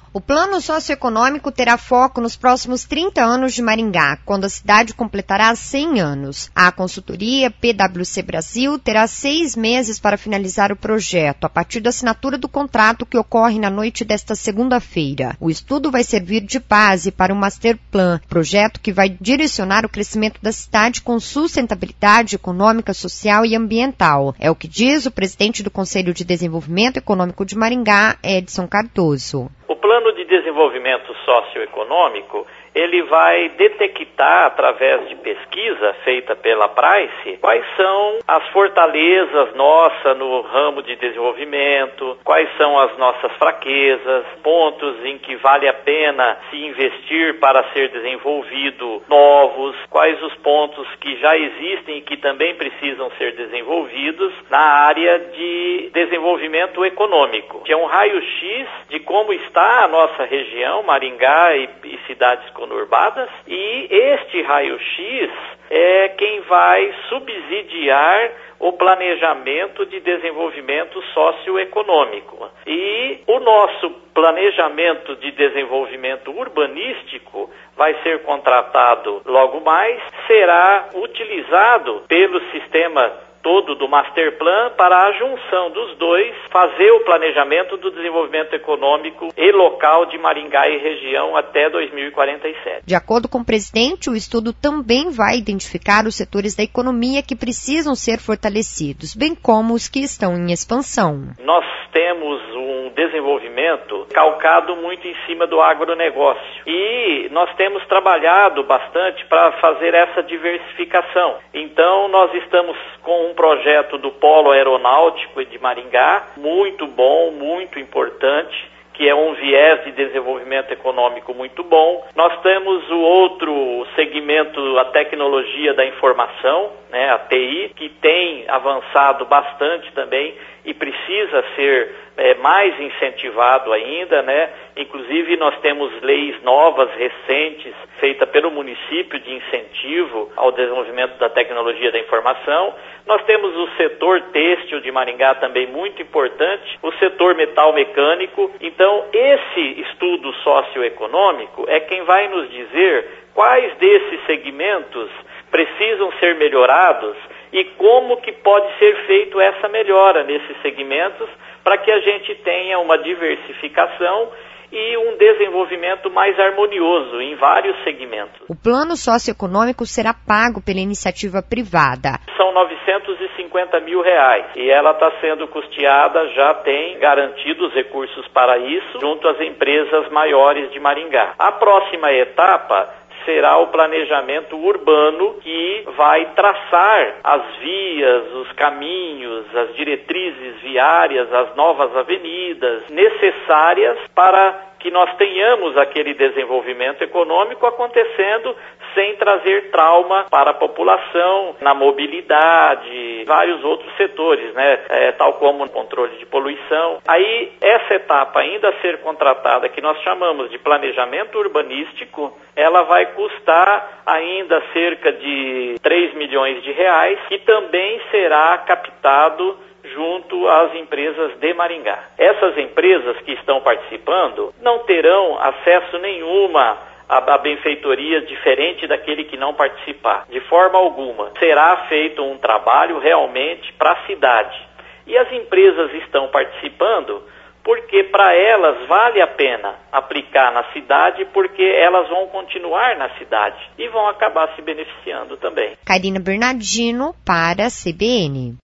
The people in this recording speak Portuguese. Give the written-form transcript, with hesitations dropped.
O plano socioeconômico terá foco nos próximos 30 anos de Maringá, quando a cidade completará 100 anos. A consultoria PwC Brasil terá 6 meses para finalizar o projeto, a partir da assinatura do contrato que ocorre na noite desta segunda-feira. O estudo vai servir de base para o Master Plan, projeto que vai direcionar o crescimento da cidade com sustentabilidade econômica, social e ambiental. É o que diz o presidente do Conselho de Desenvolvimento Econômico de Maringá, Edson Cardoso. O Plano de Desenvolvimento Socioeconômico, ele vai detectar, através de pesquisa feita pela Price, quais são as fortalezas nossas no ramo de desenvolvimento, quais são as nossas fraquezas, pontos em que vale a pena se investir para ser desenvolvido novos, quais os pontos que já existem e que também precisam ser desenvolvidos na área de desenvolvimento econômico, que é um raio-x de como está a nossa região, Maringá e cidades conurbadas, e este raio-x é quem vai subsidiar o planejamento de desenvolvimento socioeconômico. E o nosso planejamento de desenvolvimento urbanístico vai ser contratado logo mais, será utilizado pelo sistema todo do Master Plan para a junção dos dois, fazer o planejamento do desenvolvimento econômico e local de Maringá e região até 2047. De acordo com o presidente, o estudo também vai identificar os setores da economia que precisam ser fortalecidos, bem como os que estão em expansão. Nós temos um desenvolvimento calcado muito em cima do agronegócio e nós temos trabalhado bastante para fazer essa diversificação. Então, nós estamos com um projeto do Polo Aeronáutico de Maringá, muito bom, muito importante, que é um viés de desenvolvimento econômico muito bom. Nós temos o outro segmento, a tecnologia da informação, né, a TI, que tem avançado bastante também e precisa ser mais incentivado ainda, né? Inclusive nós temos leis novas, recentes, feitas pelo município de incentivo ao desenvolvimento da tecnologia da informação. Nós temos o setor têxtil de Maringá também muito importante, o setor metal mecânico. Então, esse estudo socioeconômico é quem vai nos dizer quais desses segmentos precisam ser melhorados e como que pode ser feito essa melhora nesses segmentos para que a gente tenha uma diversificação e um desenvolvimento mais harmonioso em vários segmentos. O plano socioeconômico será pago pela iniciativa privada. São R$950 mil e ela está sendo custeada, já tem garantido os recursos para isso, junto às empresas maiores de Maringá. A próxima etapa será o planejamento urbano, que vai traçar as vias, os caminhos, as diretrizes viárias, as novas avenidas necessárias para que nós tenhamos aquele desenvolvimento econômico acontecendo sem trazer trauma para a população, na mobilidade, vários outros setores, né? Tal como o controle de poluição. Aí, essa etapa ainda a ser contratada, que nós chamamos de planejamento urbanístico, ela vai custar ainda cerca de R$3 milhões, que também será captado junto às empresas de Maringá. Essas empresas que estão participando não terão acesso nenhuma a benfeitorias diferente daquele que não participar, de forma alguma. Será feito um trabalho realmente para a cidade. E as empresas estão participando porque para elas vale a pena aplicar na cidade, porque elas vão continuar na cidade e vão acabar se beneficiando também. Karina Bernardino para a CBN.